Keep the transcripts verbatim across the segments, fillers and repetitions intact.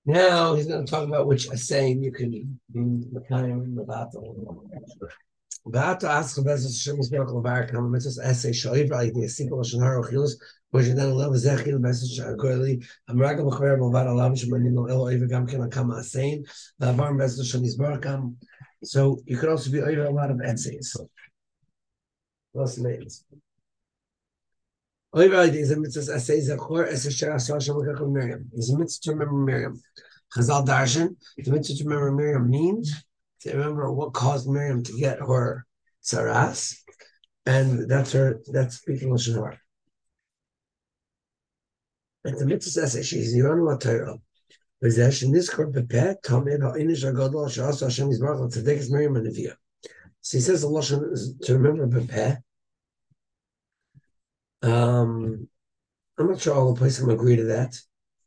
Now he's going to talk about which saying you can be Mekayim about the About to ask the best Shem's miracle of our come mitzvahs essay shoiv like the sequel of Shana Rochilus, which then love is actually the message accordingly. I'm ragging the prayer about Allah, which when you know El Oiv Gam can come saying the Avar message Shani's Barakam. So you could also be over a lot of essays. What's names? Oiv is a mitzvah essays that Chor Essay Shara Sasha Mekakam Miriam. Is a mitzvah to remember Miriam. Chazal Darshan, the mitzvah to remember Miriam means to remember what caused Miriam to get her saras, and that's her. That's speaking lashon hara. And the mitzvah says she's Yiran Latayra. Possession this korban pepeh tamid ha'inish hagadol she'asa Hashem Yisbarach tzedek Miriam and Neviah. So he says the lashon is to remember pepeh. Um, I'm not sure all the places agree to that.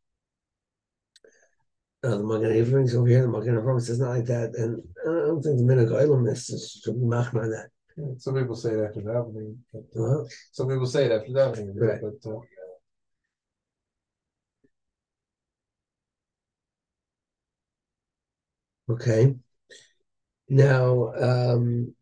Uh, the Magen Avraham over here. The Magen Avraham says not like that, and I don't think the minhag olam is to be machmir on that. Yeah, some people say it after davening. Uh, some people say it after davening, right. but. Uh, Okay. Now, um,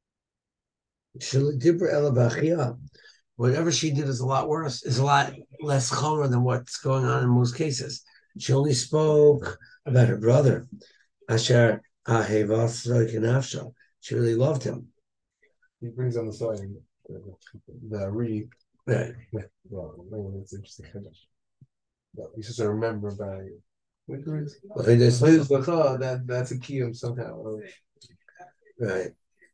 whatever she did is a lot worse, is a lot less chomer than what's going on in most cases. She only spoke about her brother. Asher Ahevas. She really loved him. He brings on the side the, the re. Right. Yeah, well, it's interesting. You just remember about it. Well, that that's a key somehow. Right.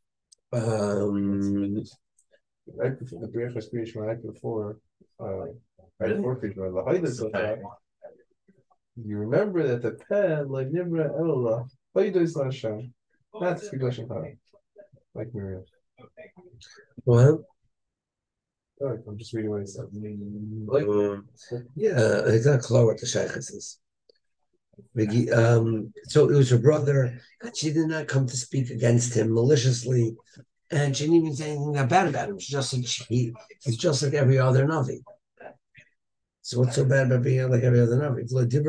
Um, right before the Berachos speech, right before, uh, right before Krishma, you remember that the pen like Nibra Elah, Haydas Hashem. That's the Goshen Hara, like Miriam. What? Oh, I'm just reading what he said. Like, um, yeah, it's not clear what the shaykhs is. Um, so it was her brother, and she did not come to speak against him maliciously, and she didn't even say anything bad about him. She just said he, he's just like every other Navi. So what's so bad about being like every other Navi?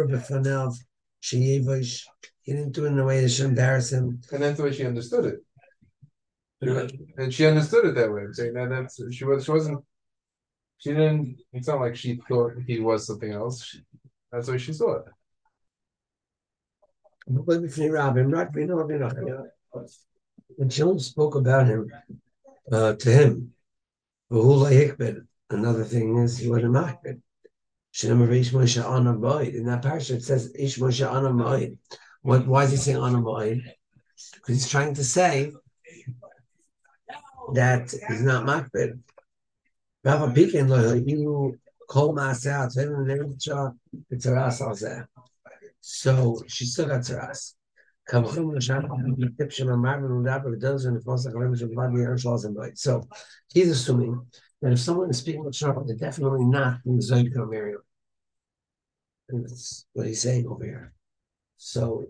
He didn't do it in a way that should embarrass him. And that's the way she understood it. Yeah. And she understood it that way. Saying that that's she was she wasn't she didn't it's not like she thought he was something else. She, that's the way she saw it. When children spoke about him uh, to him, another thing is he wasn't machbid. In that parasha it says Ish Moshe Ana Ma'id. What? Why is he saying Ana Ma'id? Because he's trying to say that he's not machbid. Rav Pikin you call Maas out. So she still got tzaras. So he's assuming that if someone is speaking with Shara, they're definitely not in the Zoyka Miriam. And that's what he's saying over here. So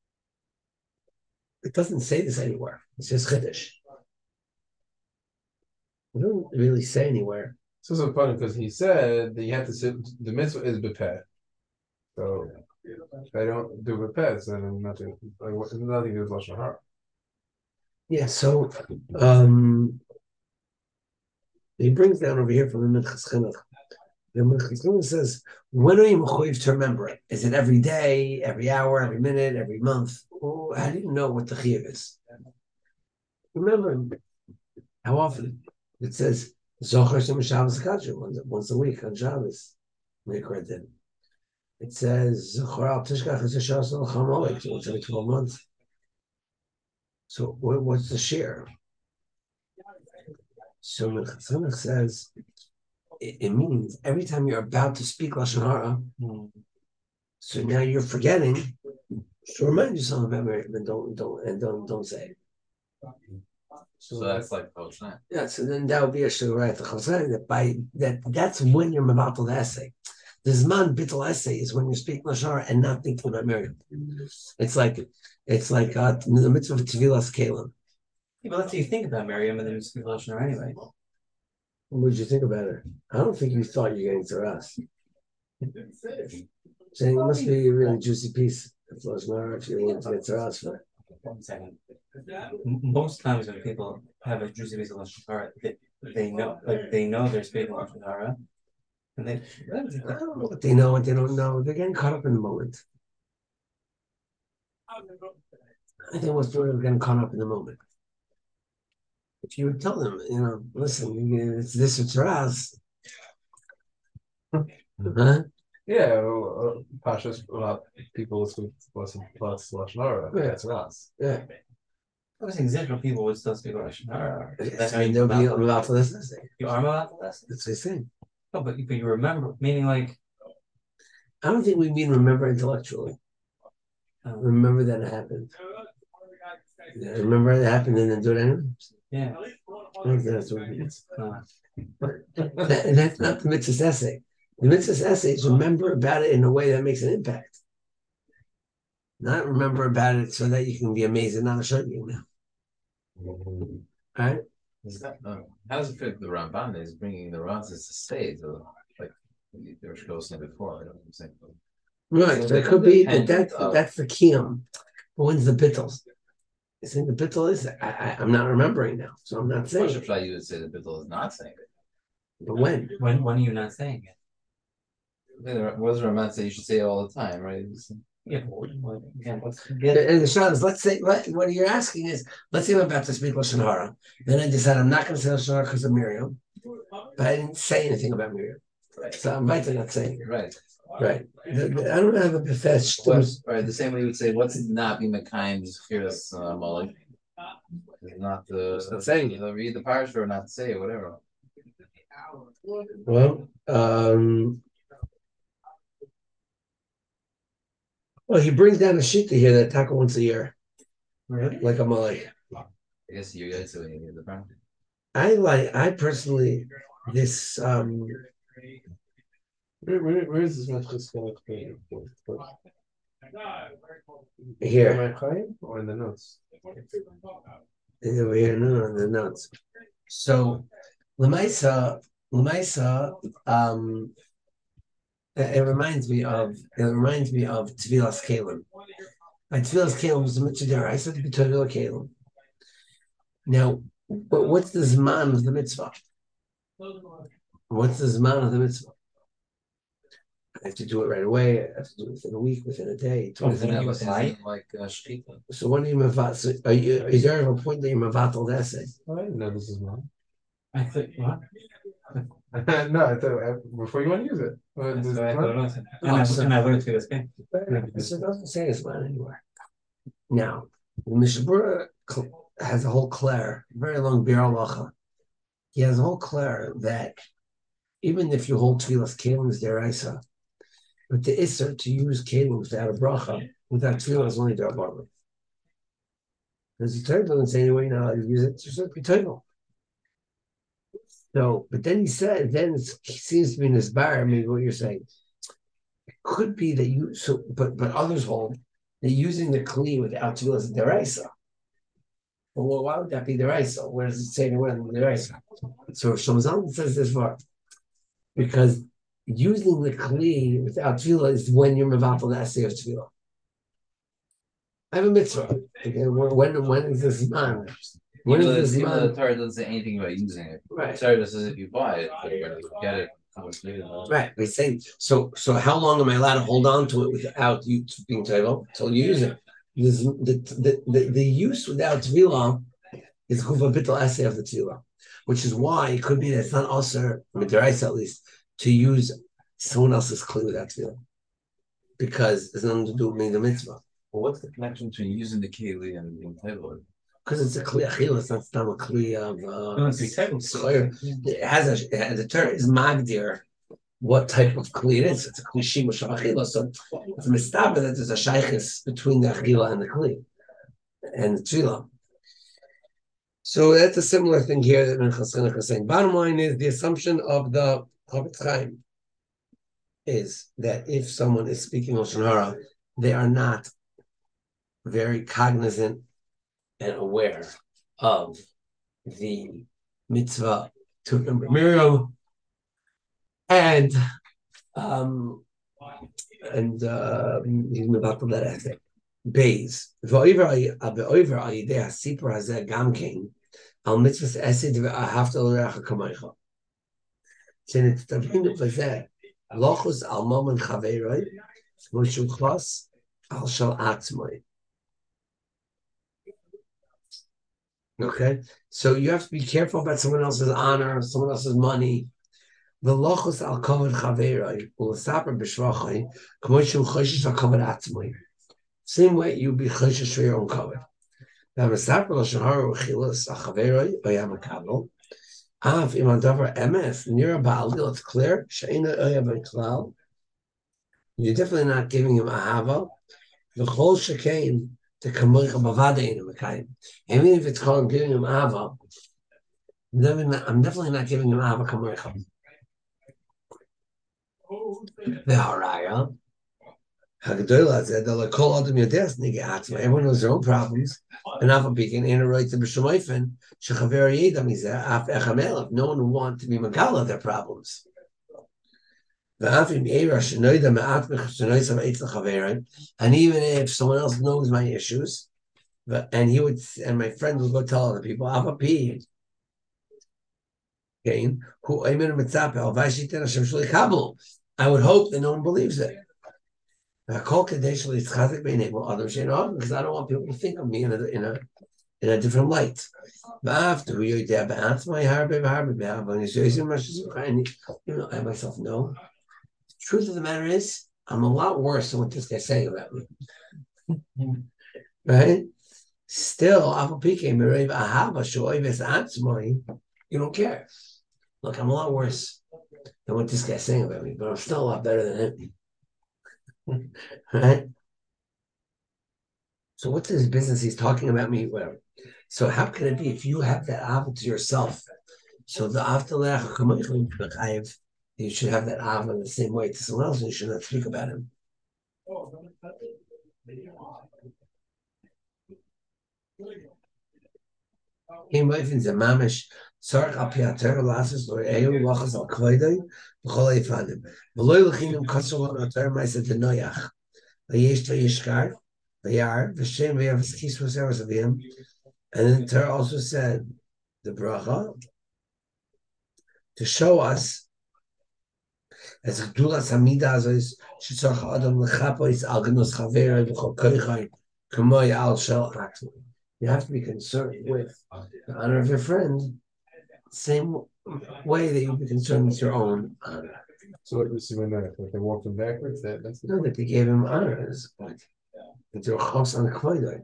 it doesn't say this anywhere. It's just Chiddush. It doesn't really say anywhere. It's also funny because he said that you have to sit, the mitzvah is bepeh. So if I don't do bepeh, then nothing, like, nothing to do with Lashon Hara. Yeah, so um, he brings down over here from the Minchas Chinuch. The Minchas Chinuch says, when are you mechuyev to remember it? Is it every day, every hour, every minute, every month? Or how do you know what the chiyuv is? Remember, how often? It says, Zochar Shem Shabbos Kadju, once, once a week on Shabbos. Make right then. It says, Zochar Al Tishkach is a Shabbos Al Chamoik, so it's every twelve months. So what, what's the share? So Minchas Chinuch says, it, it means every time you're about to speak Lashon Hara, mm. so now you're forgetting, so remind yourself about it, and don't, don't, and don't, don't say it. So, so that's like Chosai. Yeah, so then that would be a Shugurayat Chosai, that by that that's when you're Mabatal the essay. The Zman Bittul essay is when you speak Lashon Hara and not thinking about Miriam. It's like it's like uh, the mitzvah of Tevilas Kalim. Yeah, but let's say you think about Miriam and then you speak Lashon Hara anyway. What did you think about her? I don't think you thought you were getting to us. Saying it must be a really juicy piece. If you want to get to us for it. One second. Most times when people have a juicy piece of lashon hara, they, they know, like they know they're speaking lashon hara, and they. I don't know what they know, what they don't know. They're getting caught up in the moment. I think most people are getting caught up in the moment. If you would tell them, you know, listen, it's this or us. Huh? Yeah, well, uh, Pashas, a lot of people listen listen plus lashon hara. Yeah. That's us. Yeah. I was saying Zidra people would still speak lashon hara. Yes, I mean, they'll be about to listen. You are about to listen. That's what I say. No, but but you remember, meaning like. I don't think we mean remember intellectually. Um, remember that it happened. Yeah, remember it happened and then do it anyway. Yeah. I think that's what it means. Uh, that, that's not the mitzvah's essay. The mitzvah's essay is remember about it in a way that makes an impact. Not remember about it so that you can be amazed and not a shogeg now. All right? Is that, uh, how does it fit with the Ramban that is bringing the Ramses to say, so, like there was saying before? I don't know what I'm saying. Right, so, so it could be that that's, uh, that's the kiyum. But when's the bittul? I think the bittul is, I, I, I'm not remembering now, so I'm not saying it. You would say the bittul is not saying it. But when? When when are you not saying it? What does Ramban say? You should say it all the time, right? Yeah, but what, again, let's get and the shot is, let's say, let, what you're asking is, let's say I'm about to speak lashon hara. Then I decide I'm not going to say lashon hara because of Miriam, but I didn't say anything about Miriam. Right. So I'm right to not saying it. Right. Right. The, the, I don't have a befesh. Right. The same way you would say, what's not be Mekayim Zechiras uh, Molech? Not the not saying it. Read the parasha or not say it, whatever. Well, um, well, he brings down a shita here that taka once a year, really, like a malay. I guess you guys when you hear the parasha. I like. I personally this. Um, where, where, where is this message going to be? Here, or in the notes? Over here, no, no, the notes. So, Lamaisa, Lamaisa, um, it, it reminds me of it reminds me of Tevilas Kalim. Like Tevilas Kalim is a mitzvah. I said to be Tevilas Kalim. Now, but what's the zman of the mitzvah? What's the zman of the mitzvah? I have to do it right away. I have to do it within a week, within a day. Oh, isn't it like, like uh, shkita? So when are you mavat? So are you? Is there a point that you're mavatal the essay? Oh, I didn't know this is mine. I think what? No, I thought before you want to use it. Well, this so I thought, and, oh, I, so, and I learned through this game. So it doesn't say it's mine anywhere. Now, the Mishabura has a whole clair, very long bir halacha. He has a whole clair that even if you hold Tvilas Kalim is deraisa, but the Isser to use Kalim without a bracha, without Tvilah is only Darabah. Because the Torah doesn't say anyway, you know how to use it, just like Torah. So, but then he said, then it seems to be in this bar, I mean, what you're saying. It could be that you, so, but but others hold that using the Kli without Tvilah is deraisa. Well, why would that be deraisa? Where does it say anywhere in deraisa? So Shomzal says this far. Because using the kli without tefillah is when you're mevatel the essay of tefillah. I have a mitzvah. Okay, when when is this man? When even is this even man? The Torah doesn't say anything about using it. Right. The Torah just says if you buy it, but when you get it, right. We're saying so. So how long am I allowed to hold on to it without you being tefillah until you use it? This, the, the the the use without tefillah is chuva bittul essay of the tefillah, which is why it could be that it's not also midiraisa at least to use someone else's kli without tefillah, because there's nothing to do with the mitzvah. Well, what's the connection between using the keli and being tefillah? Because it's a kli achila, it's not not a kli of. Uh, No, it's a it has a it has, the term is magdir. What type of kli it is? It's a kli shimush of achila, so it's a mistaba that there's a shaykhis between the achila and the kli and the tefillah. So that's a similar thing here that Minchas Chinuch is saying. Bottom line is the assumption of the Chofetz Chaim is that if someone is speaking Lashon Hara, they are not very cognizant and aware of the mitzvah to remember Miriam, and um, and uh, he's about to let it. Bays. V'oiver v'oiver al yidei hasipur hazeh gam kein al mitzvahs esid v'ahavta l'reacha kamaycha. Shenetavinu v'zeh lochus al momen chaveroi v'shuchlas al shal atzmoi. Okay, so you have to be careful about someone else's honor, someone else's money. The lochus al kavod chaveroi u'lesaper b'shvachai k'moy shu choshish al kavod atzmoi. Same way you be choshish for your own kavod. Now, Mesaper lashon hara u'chilas al chaveroi oyam hakavod. Av im davar emes nira ba'alil. It's clear she'ena oyam klal. You're definitely not giving him ahava. The chol shekain. Even if it's called giving him ava, I'm definitely not giving him ava kamoicha. The haraya, hagdola said the kol adam yodes nige atzma. Everyone knows their own problems. And ava beacon in a right to b'shemoifen shechaver yedam izeh af echamelav. No one wants to be magala their problems. And even if someone else knows my issues, but and he would and my friend would go tell other people, Avapi, again, who I would hope that no one believes it. Because I don't want people to think of me in a in a in a different light. You know, I myself know. Truth of the matter is, I'm a lot worse than what this guy's saying about me. Right? Still, you don't care. Look, I'm a lot worse than what this guy's saying about me, but I'm still a lot better than him. Right? So what's this business he's talking about me? Whatever. So how can it be if you have that ava to yourself? So the after you should have that ava in the same way to someone else, and you should not speak about him. And then Torah also said the bracha to show us as Gdulas Hamida Azos Shitzach Adam Lechapois Alganos Chavera B'Chol Koichai Kamoy Al Shel Atma. You have to be concerned with the honor of your friend, same way that you'll be concerned with your own honor. So what was when that? Like they walked him backwards? That that's no, that they gave him honor at this point. That they were chos on Kvoidai.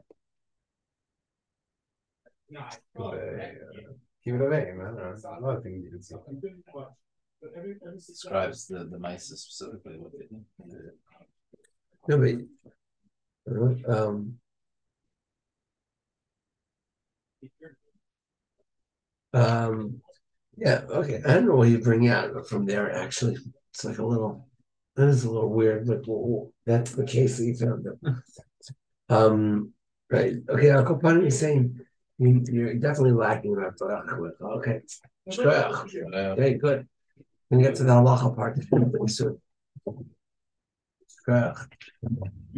Keep it away, man. A lot of things you can see. Describes the the mice specifically what they do. No, but um, um, yeah, okay. I don't know what you bring out from there. Actually, it's like a little. That is a little weird, but well, that's the case that you found. Um, right. Okay. I'll go on and saying you, you're definitely lacking about the okay. Okay, good. We get to the halacha part soon.